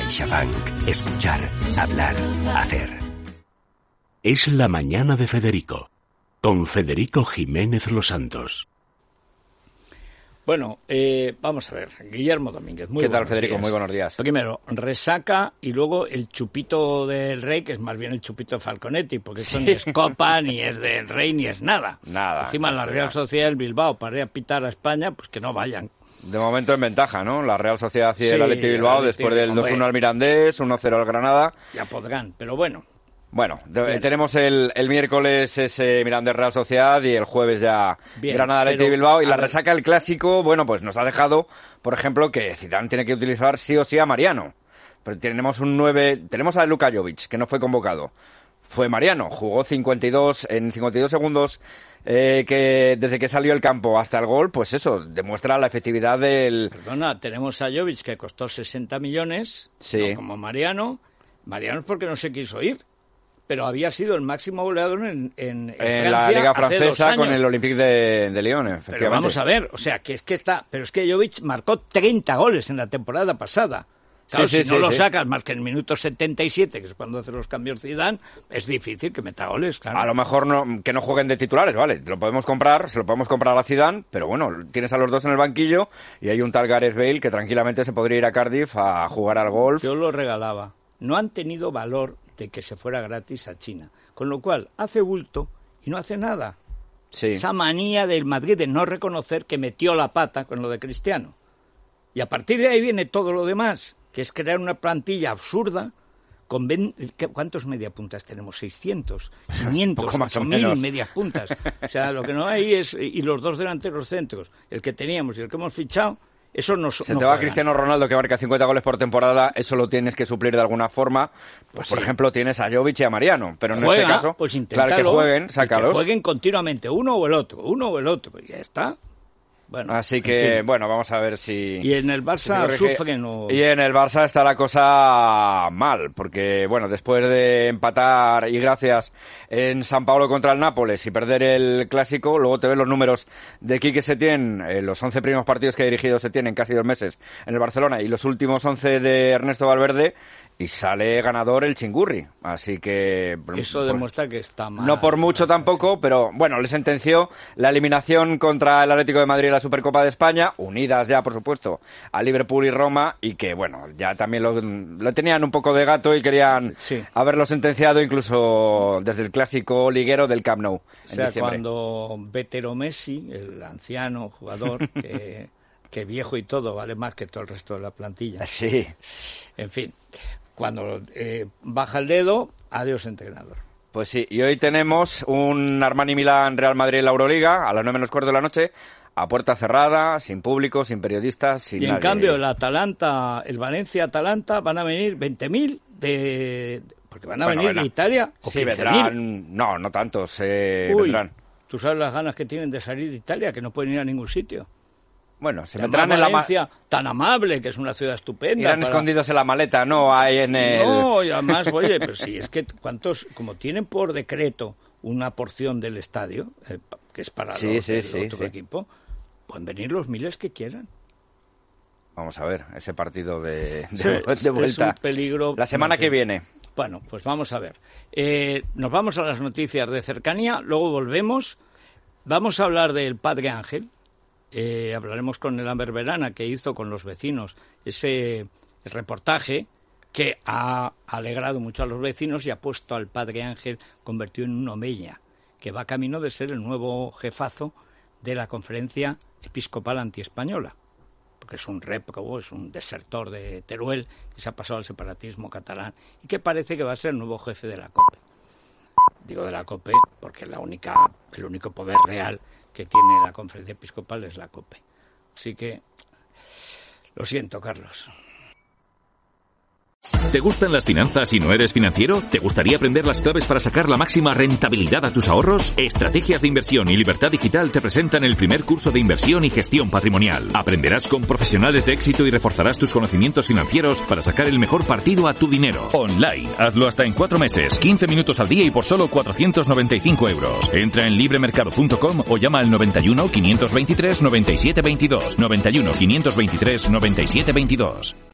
CaixaBank. Escuchar, hablar, hacer. Es la mañana de Federico, con Federico Jiménez Los Santos. Bueno, vamos a ver, Guillermo Domínguez. ¿Qué tal, Federico? Días. Muy buenos días. Primero, resaca y luego el chupito del Rey, que es más bien el chupito de Falconetti, porque eso ni es Copa, ni es del Rey, ni es nada. Nada. Encima la Real Sociedad del Bilbao para ir a pitar a España, pues que no vayan. De momento en ventaja, ¿no? La Real Sociedad y el Athletic Bilbao, después del 2-1 al Mirandés, 1-0 al Granada. Ya podrán, pero bueno. Bueno, tenemos el miércoles ese Mirandés Real Sociedad y el jueves ya Granada Athletic Bilbao. Y la resaca del clásico, bueno, pues nos ha dejado, por ejemplo, que Zidane tiene que utilizar sí o sí a Mariano. Pero tenemos tenemos a Luka Jovic, que no fue convocado. Fue Mariano, jugó 52 segundos que desde que salió el campo hasta el gol, pues eso, demuestra la efectividad del... Perdona, tenemos a Jovic que costó 60 millones, sí. No como Mariano. Mariano es porque no se quiso ir. Pero había sido el máximo goleador en Francia, la Liga Francesa con el Olympique de Lyon, efectivamente. Pero vamos a ver, o sea, pero es que Jovic marcó 30 goles en la temporada pasada. Claro, si no lo sacas más que en el minuto 77, que es cuando hace los cambios Zidane, es difícil que meta goles, claro. A lo mejor que no jueguen de titulares, vale, se lo podemos comprar a Zidane, pero bueno, tienes a los dos en el banquillo y hay un tal Gareth Bale que tranquilamente se podría ir a Cardiff a jugar al golf. Yo lo regalaba. No han tenido valor de que se fuera gratis a China. Con lo cual, hace bulto y no hace nada. Sí. Esa manía del Madrid de no reconocer que metió la pata con lo de Cristiano. Y a partir de ahí viene todo lo demás, que es crear una plantilla absurda con... ¿Cuántos mediapuntas tenemos? 600, 500, 8.000 medias puntas. O sea, lo que no hay es... Y los dos delanteros centros, el que teníamos y el que hemos fichado... Eso no se te va Cristiano Ronaldo, que marca 50 goles por temporada, eso lo tienes que suplir de alguna forma. Pues por ejemplo, tienes a Jovic y a Mariano, pero en este caso, pues claro, que jueguen, sácalos. Que jueguen continuamente, uno o el otro, y ya está. Bueno, así que, bueno, vamos a ver si... ¿Y en el Barça sufren o...? Y en el Barça está la cosa mal, porque, bueno, después de empatar y gracias en San Paolo contra el Nápoles y perder el Clásico, luego te ves los números de Quique Setién, los 11 primeros partidos que ha dirigido Setién en casi 2 meses en el Barcelona y los últimos 11 de Ernesto Valverde, y sale ganador el Chingurri. Así que... Eso demuestra que está mal. No por mucho tampoco, pero bueno, le sentenció la eliminación contra el Atlético de Madrid en la Supercopa de España, unidas ya, por supuesto, a Liverpool y Roma, y que, bueno, ya también lo tenían un poco de gato y querían haberlo sentenciado incluso desde el clásico liguero del Camp Nou. O sea, cuando Vetero Messi, el anciano jugador, que viejo y todo, vale más que todo el resto de la plantilla. Sí. En fin, cuando baja el dedo, adiós entrenador. Pues sí, y hoy tenemos un Armani Milán Real Madrid en la Euroliga a las 9:15 de la noche, a puerta cerrada, sin público, sin periodistas, sin nadie. Y en cambio el Valencia-Atalanta van a venir 20.000 porque van a venir de Italia. Sí, vendrán, no tantos, vendrán. ¿Tú sabes las ganas que tienen de salir de Italia, que no pueden ir a ningún sitio? Bueno, se meterán en Valencia, tan amable, que es una ciudad estupenda. Irán escondidos en la maleta, no hay en el... No, y además, oye, pero sí, es que como tienen por decreto una porción del estadio, que es para el otro equipo, pueden venir los miles que quieran. Vamos a ver, ese partido de vuelta. Es un peligro. La semana que viene. Bueno, pues vamos a ver. Nos vamos a las noticias de cercanía, luego volvemos. Vamos a hablar del Padre Ángel. Hablaremos con el Amber Verana, que hizo con los vecinos ese reportaje que ha alegrado mucho a los vecinos y ha puesto al Padre Ángel convertido en un omeya, que va camino de ser el nuevo jefazo de la Conferencia Episcopal Antiespañola, porque es un réprobo, es un desertor de Teruel que se ha pasado al separatismo catalán y que parece que va a ser el nuevo jefe de la COPE. Digo de la COPE porque el único poder real que tiene la Conferencia Episcopal es la COPE. Así que, lo siento, Carlos. ¿Te gustan las finanzas y no eres financiero? ¿Te gustaría aprender las claves para sacar la máxima rentabilidad a tus ahorros? Estrategias de Inversión y Libertad Digital te presentan el primer curso de inversión y gestión patrimonial. Aprenderás con profesionales de éxito y reforzarás tus conocimientos financieros para sacar el mejor partido a tu dinero. Online. Hazlo hasta en 4 meses, 15 minutos al día y por solo 495 euros. Entra en libremercado.com o llama al 91 523 97 22. 91 523 97 22.